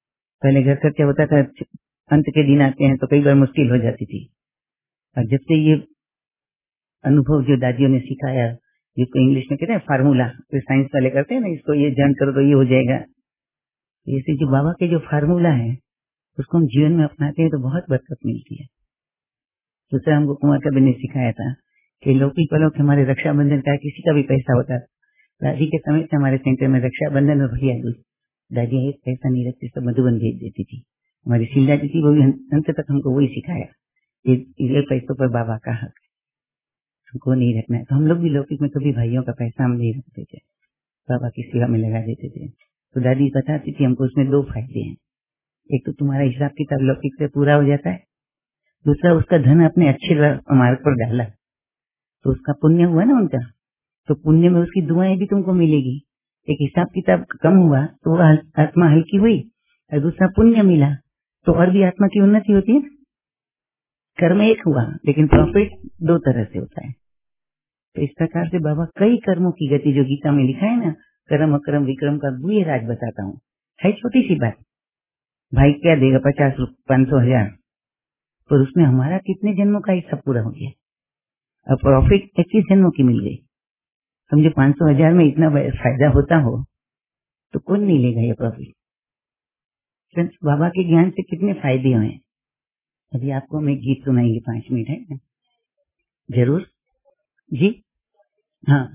पहले घर का क्या होता था, अंत के दिन आते हैं तो कई बार मुश्किल हो जाती थी। और जब से ये अनुभव जो दादियों ने सिखाया, जिसको इंग्लिश में कहते हैं फार्मूला, तो साइंस वाले करते हैं ना, इसको ये जॉइन करो तो ये हो जाएगा, ऐसे जो बाबा के जो फार्मूला है उसको हम जीवन में अपनाते हैं तो बहुत बरकत मिलती है। दूसरा हमको कुमार कबीर ने सिखाया था कि लौकिक पलों के हमारे रक्षाबंधन का किसी का भी पैसा होता, दादी के समय से हमारे सेंटर में रक्षाबंधन और भैया दूज, दादी एक पैसा नहीं रखती, सब मधुबन भेज देती थी। हमारी शीला जी थी, वो भी अंत तक हमको वही सिखाया कि ये पैसों पर बाबा का हक हमको नहीं रखना है। तो हम लोग भी लौकिक में कभी भाइयों का पैसा हम नहीं रखते थे, बाबा की सेवा में लगा देते थे। तो दादी बताती थी हमको उसमें दो फायदे हैं, एक तो तुम्हारा हिसाब किताब लौकिक से पूरा हो जाता है, दूसरा उसका धन अपने अच्छे मार्ग पर डाला तो उसका पुण्य हुआ ना उनका, तो पुण्य में उसकी दुआएं भी तुमको मिलेगी। एक हिसाब किताब कम हुआ तो वो आत्मा हल्की हुई, और दूसरा पुण्य मिला तो और भी आत्मा की उन्नति होती है। कर्म एक हुआ लेकिन प्रॉफिट दो तरह से होता है। तो इस प्रकार से बाबा कई कर्मों की गति, जो गीता में लिखा है ना, कर्म अकर्म विक्रम का गुह्य राज बताता हूँ, है छोटी सी बात। भाई क्या देगा 50, 500, 1000, पर उसमें हमारा कितने जन्मों का हिस्सा पूरा हो गया। अब प्रॉफिट 21 जन्मों की मिल गई। समझो 500, 1000 में इतना फायदा होता हो तो कौन नहीं लेगा ये प्रॉफिट। फ्रेंड्स, बाबा के ज्ञान से कितने फायदे हुए। अभी आपको हम एक गीत सुनाएंगे, 5 मिनट है जरूर जी। हाँ,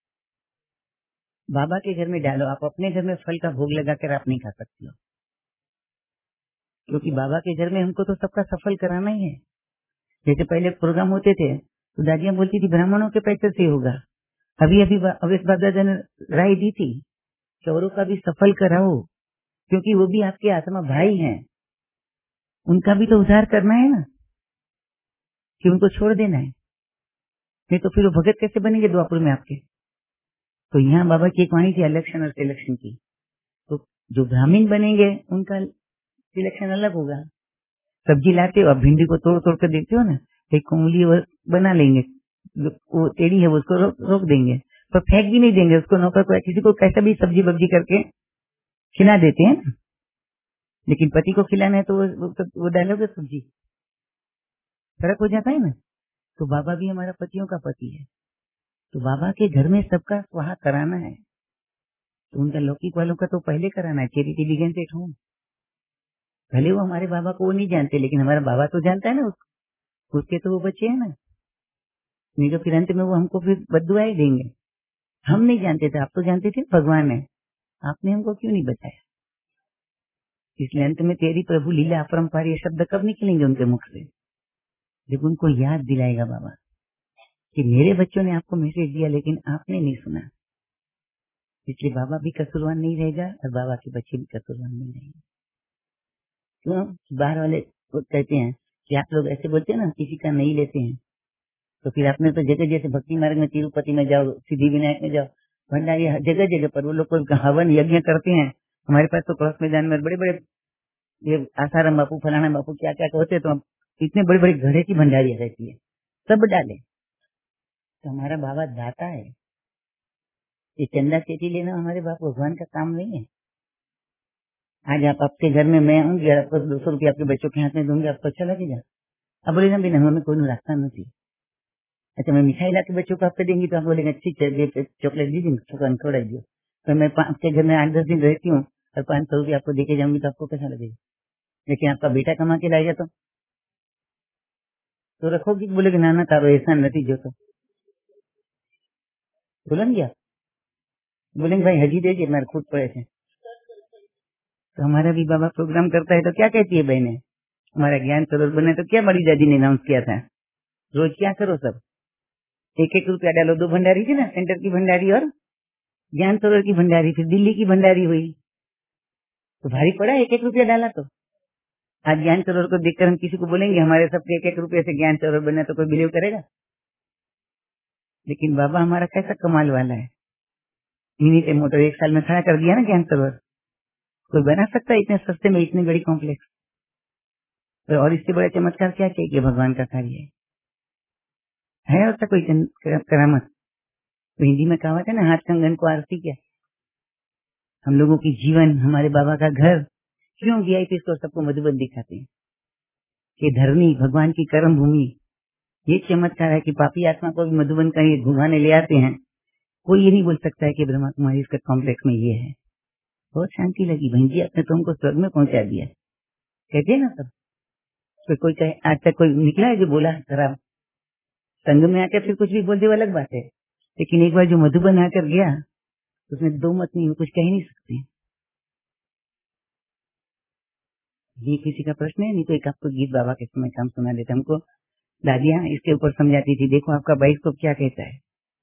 बाबा के घर में डालो, आप अपने घर में फल का भोग लगाकर आप नहीं खा सकते हो, क्योंकि बाबा के घर में हमको तो सबका सफल कराना ही है। जैसे पहले प्रोग्राम होते थे तो दादियां बोलती थी ब्राह्मणों के पैसे से होगा। अभी अवेश बाबा ने राय दी थी कि औरों का भी सफल कराओ, क्योंकि वो भी आपके आत्मा भाई हैं, उनका भी तो उद्धार करना है ना, कि उनको छोड़ देना है, नहीं तो फिर वो भगत कैसे बनेंगे द्वापुर में आपके। तो यहाँ बाबा की एक वाणी थी इलेक्शन और सिलेक्शन की, तो जो ब्राह्मण बनेंगे उनका सिलेक्शन अलग होगा। सब्जी लाते हो, आप भिंडी को तोड़ तोड़ कर देखते हो ना, एक कुंगली वो बना लेंगे, वो टेढ़ी है वो उसको रोक देंगे, पर फेंक भी नहीं देंगे उसको, नौकर को किसी को कैसा भी सब्जी बब्जी करके खिला देते हैं ना। लेकिन पति को खिलाना है तो वो डालोगे सब्जी, फर्क हो जाता है ना। तो बाबा भी हमारा पतियों का पति है, तो बाबा के घर में सबका स्वाहा कराना है, तो उनका लौकिक वालों का तो पहले कराना है। Charity begins at home. भले वो हमारे बाबा को वो नहीं जानते, लेकिन हमारा बाबा तो जानता है ना उसके तो वो बच्चे हैं ना, नहीं तो फिर अंत में वो हमको फिर बद्दुआएं देंगे। हम नहीं जानते थे, आप तो जानते थे भगवान है, आपने हमको क्यों नहीं बताया। इसलिए अंत में तेरी प्रभु लीला अपरंपार ये शब्द कब निकलेंगे उनके मुख से, जब उनको याद दिलाएगा बाबा कि मेरे बच्चों ने आपको मैसेज दिया लेकिन आपने नहीं सुना। इसलिए बाबा भी कसूरवान नहीं रहेगा और बाबा के बच्चे भी कसूरवान नहीं रहेंगे। क्यों बाहर वाले कहते हैं कि आप लोग ऐसे बोलते हैं ना, किसी का नहीं लेते हैं, तो फिर आपने तो जगह जैसे भक्ति मार्ग में तिरुपति में जाओ, सिद्धि विनायक में जाओ, भंडारी जगह जगह पर वो लोग को हवन यज्ञ करते हैं। हमारे पास तो क्रॉस मैदान में बड़े बड़े ये आसाराम बापू फलाना बापू क्या क्या होते, तो इतने बड़े बड़े घड़े की भंडारियां रहती है, सब डाले। तो हमारा बाबा दाता है, ये चंदा चेटी लेना हमारे बाप भगवान का काम नहीं है। आज आप आपके घर में मैं आऊंगी और आपको 200 रुपया आपके बच्चों के हाथ में दूंगी, आपको अच्छा लगेगा? अब बोलेगा भी हमें कोई रास्ता नहीं। अच्छा, मैं मिठाई ला के बच्चों को आपको देंगी तो आप बोलेंगे ठीक है चॉकलेट दीजिए, थोड़ा दियो। तो मैं आपके घर में 8-10 दिन रहती हूँ और 500 रुपया आपको देके जाऊंगी तो आपको कैसा लगेगा? लेकिन आपका बेटा कमा के लाएगा तो रखोगी? बोलेगे ना तारो ऐसा नहीं जो, तो बोलेंगे बोलेंगे भाई हजी देजिए, मेरे खुद पड़े थे। तो हमारा भी बाबा प्रोग्राम करता है तो क्या कहती है बहने, हमारा ज्ञान सरोवर बने तो क्या बड़ी दादी ने अनाउंस किया था, रोज क्या करो सब 1-1 रुपया डालो। 2 भंडारी थी ना, सेंटर की भंडारी और ज्ञान सरोवर की भंडारी, फिर दिल्ली की भंडारी हुई, तो भारी पड़ा 1-1 रुपया डाला। तो आज ज्ञान सरोवर को देखकर हम किसी को बोलेंगे हमारे सबके 1-1 रुपये से ज्ञान सरोवर बना, तो कोई बिलीव करेगा? लेकिन बाबा हमारा कैसा कमाल वाला है, मिनी से मोटर 1 साल में खड़ा कर दिया ना ज्ञान सरोवर। कोई बना सकता है इतने सस्ते में इतनी बड़ी कॉम्प्लेक्स? और इससे बड़ा चमत्कार क्या चाहिए? भगवान का कार्य है ऐसा कोई करामत? तो हिंदी में कहा था ना, हाथ कंगन को आरती क्या। हम लोगों की जीवन, हमारे बाबा का घर, क्यों वीआईपी को सबको मधुबन दिखाते हैं कि धरनी भगवान की कर्म भूमि। ये चमत्कार है कि पापी आत्मा को भी मधुबन का ये घुमाने ले आते हैं। कोई ये नहीं बोल सकता है कि ब्रह्मा कुमारी इसका कॉम्प्लेक्स में ये है। बहुत शांति लगी, बहन जी आपने तो हमको स्वर्ग में पहुंचा दिया। कहते हैं ना सब। फिर कोई कहे आज तक कोई निकला है जो बोला खराब, संग में आकर फिर कुछ भी बोल दे वो अलग बात है, लेकिन एक बार जो मधुबन आकर गया उसमें दो मत नहीं, कुछ कह ही नहीं सकते। ये किसी का प्रश्न है? नहीं तो एक आपको गीत बाबा के समय काम सुना देते। हमको दादियाँ इसके ऊपर समझाती थी, देखो आपका बाइस्कोप क्या कहता है।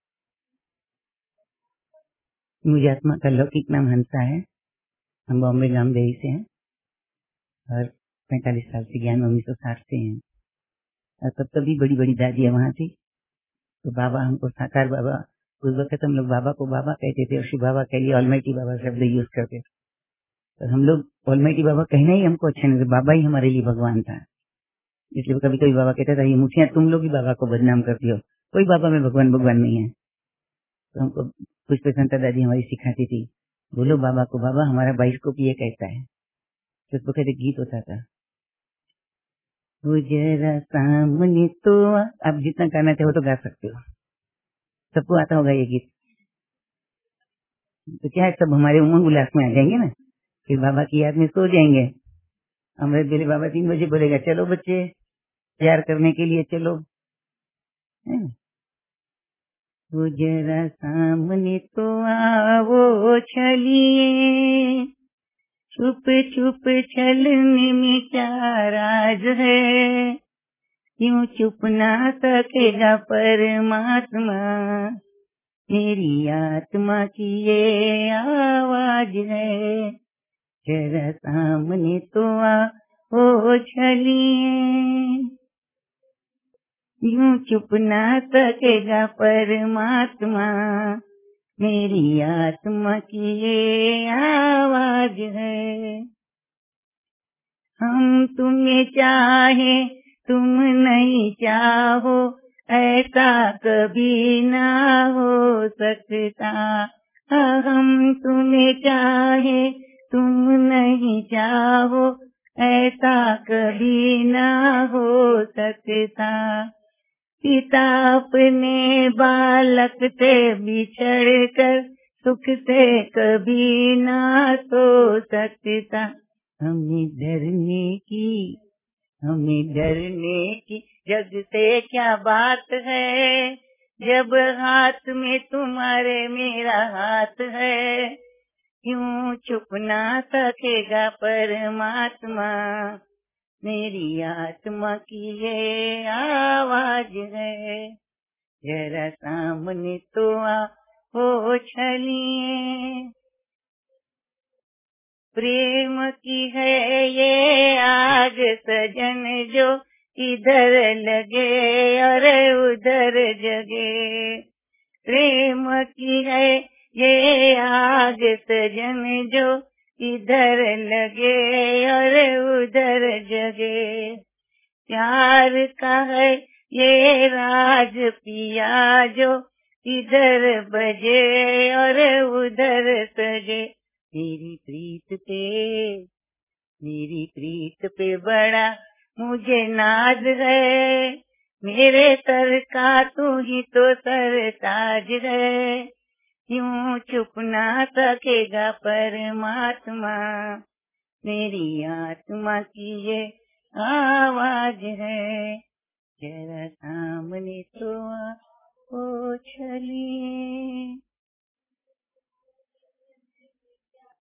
मुझे आत्मा का लौकिक नाम हंसा है। हम बॉम्बे गामदेवी से हैं और 45 साल से ज्ञान 1960 से हैं। और तब तभी बड़ी बड़ी दादियाँ वहाँ थी। तो बाबा हमको साकार बाबा, उस वक्त हम लोग बाबा को बाबा कहते थे और शिव बाबा के लिए ऑलमाइटी बाबा शब्द यूज करते थे। तो हम लोग ऑलमाइटी बाबा कहना ही हमको अच्छा नहीं था, बाबा ही हमारे लिए भगवान था। इसलिए कभी कभी बाबा कहता था ये मुखिया तुम लोग ही बाबा को बदनाम करती हो, कोई बाबा में भगवान भगवान नहीं है। तो हमको पुष्प संता दादी हमारी सिखाती थी, बोलो बाबा को बाबा हमारा बाइस्कोप ये कहता है। तो उसको कहते गीत होता था, वो जरा सामने तो आप जितना गाना चाहो तो गा सकते हो, सबको आता होगा ये गीत। तो क्या है, सब हमारे उमंग उल्लास में आ जाएंगे ना, फिर बाबा की याद में सो जाएंगे। अमृत बेले बाबा 3 बजे बोलेगा चलो बच्चे प्यार करने के लिए चलो। वो जरा सामने तो आओ चलिए, छुप छुप चलने में क्या राज है, क्यों चुप ना सकेगा परमात्मा, मेरी आत्मा की ये आवाज है, जरा सामने तो आओ चलिए, यूं चुप ना सकेगा परमात्मा, मेरी आत्मा की ये आवाज है। हम तुम्हें चाहे तुम नहीं चाहो, ऐसा कभी ना हो सकता। हम तुम्हें चाहे तुम नहीं चाहो, ऐसा कभी ना हो सकता। पिता अपने बालक से बिछड़ कर सुख से कभी ना सो सकता। हमें डरने की जग से क्या बात है, जब हाथ में तुम्हारे मेरा हाथ है, क्यों चुप ना सकेगा परमात्मा, मेरी आत्मा की ये आवाज है, जरा सामने तो आओ चलिए। प्रेम की है ये आग सजन जो इधर लगे और उधर जगे, प्रेम की है ये आग सजन जो इधर लगे और उधर जगे, प्यार का है ये राज पिया जो इधर बजे और उधर सजे, मेरी प्रीत पे बड़ा मुझे नाज है, मेरे सर का तू ही तो सरताज है, क्यों चुप ना सकेगा परमात्मा, मेरी आत्मा की ये आवाज है, जरा सामने तो आओ चलिए।